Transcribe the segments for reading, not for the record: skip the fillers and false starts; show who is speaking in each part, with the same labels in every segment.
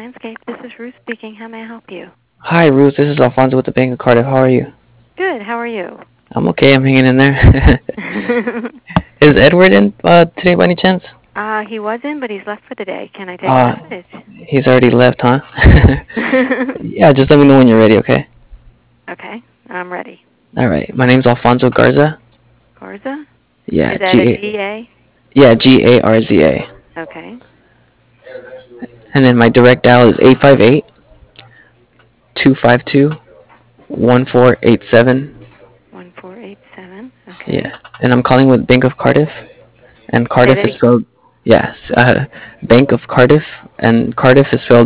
Speaker 1: Landscape. This is Ruth speaking. How may I help you?
Speaker 2: Hi, Ruth. This is Alfonso with the Bank of Cardiff. How are you?
Speaker 1: Good. How are you?
Speaker 2: I'm okay. I'm hanging in there. Is Edward in today by any chance?
Speaker 1: He was in, but he's left for the day. Can I take a
Speaker 2: Uh,
Speaker 1: message?
Speaker 2: he's already left, huh? Yeah, just let me know when you're ready, okay?
Speaker 1: Okay, I'm ready.
Speaker 2: All right. My name's Alfonso Garza.
Speaker 1: Garza?
Speaker 2: Yeah,
Speaker 1: Is that a
Speaker 2: G A.
Speaker 1: G-A?
Speaker 2: Yeah, Garza.
Speaker 1: Okay.
Speaker 2: And then my direct dial is 858-252-1487.
Speaker 1: 1487. Okay.
Speaker 2: Yeah. And I'm calling with Bank of Cardiff. And
Speaker 1: Say
Speaker 2: Cardiff
Speaker 1: that
Speaker 2: is
Speaker 1: again.
Speaker 2: spelled, yes, Bank of Cardiff. And Cardiff is spelled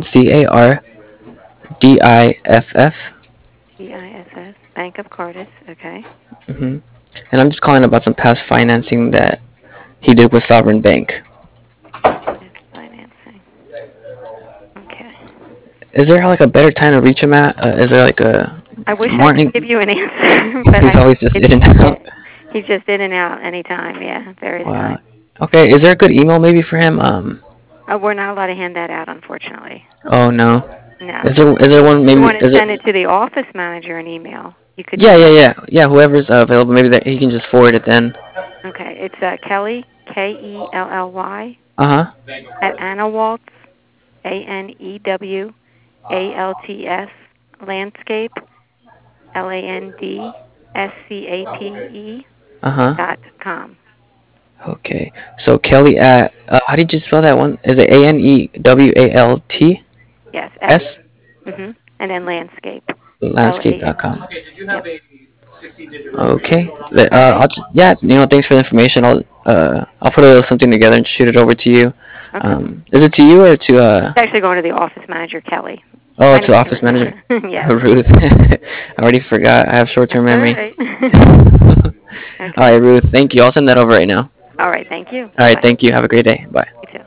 Speaker 2: Cardiff.
Speaker 1: Giss. Bank of Cardiff. Okay.
Speaker 2: hmm And I'm just calling about some past financing that he did with Sovereign Bank.
Speaker 1: It's financing. Okay.
Speaker 2: Is there like a better time to reach him at? Is there like a
Speaker 1: I wish I could
Speaker 2: morning?
Speaker 1: give you an answer, but
Speaker 2: He's always just in and out.
Speaker 1: he's just in and out anytime. Yeah, various
Speaker 2: Wow.
Speaker 1: times.
Speaker 2: Okay, is there a good email maybe for him?
Speaker 1: We're not allowed to hand that out, unfortunately.
Speaker 2: Oh no.
Speaker 1: No.
Speaker 2: Is there one
Speaker 1: You
Speaker 2: maybe?
Speaker 1: want to
Speaker 2: Is
Speaker 1: send
Speaker 2: it?
Speaker 1: it to the office manager an email. You could do
Speaker 2: Yeah, yeah,
Speaker 1: that.
Speaker 2: yeah, yeah. Whoever's available, maybe that he can just forward it then.
Speaker 1: Okay. It's Kelly, Kelly,
Speaker 2: Uh huh.
Speaker 1: at Annawaltz, ANEWALTS, landscape, LANDSCAPE
Speaker 2: Uh huh.
Speaker 1: .com.
Speaker 2: Okay. So Kelly at how did you spell that one? Is it ANEWALTS?
Speaker 1: Yes. And then landscape, LAN.
Speaker 2: Landscape.com.
Speaker 1: Yep.
Speaker 2: Okay.
Speaker 1: All right.
Speaker 2: Yeah, thanks for the information. I'll put a little something together and shoot it over to you.
Speaker 1: Okay.
Speaker 2: Is it to you or to
Speaker 1: It's actually going to the office manager, Kelly.
Speaker 2: Oh,
Speaker 1: My
Speaker 2: to
Speaker 1: name's
Speaker 2: office manager?
Speaker 1: Ruth. Yes.
Speaker 2: Ruth. I already forgot. I have
Speaker 1: That's
Speaker 2: short-term
Speaker 1: all
Speaker 2: memory.
Speaker 1: right.
Speaker 2: All
Speaker 1: Okay.
Speaker 2: right, Ruth. Thank you. I'll send that over right now.
Speaker 1: All right. Thank you.
Speaker 2: All right.
Speaker 1: Bye-bye.
Speaker 2: Thank you. Have a great day. Bye.
Speaker 1: You too.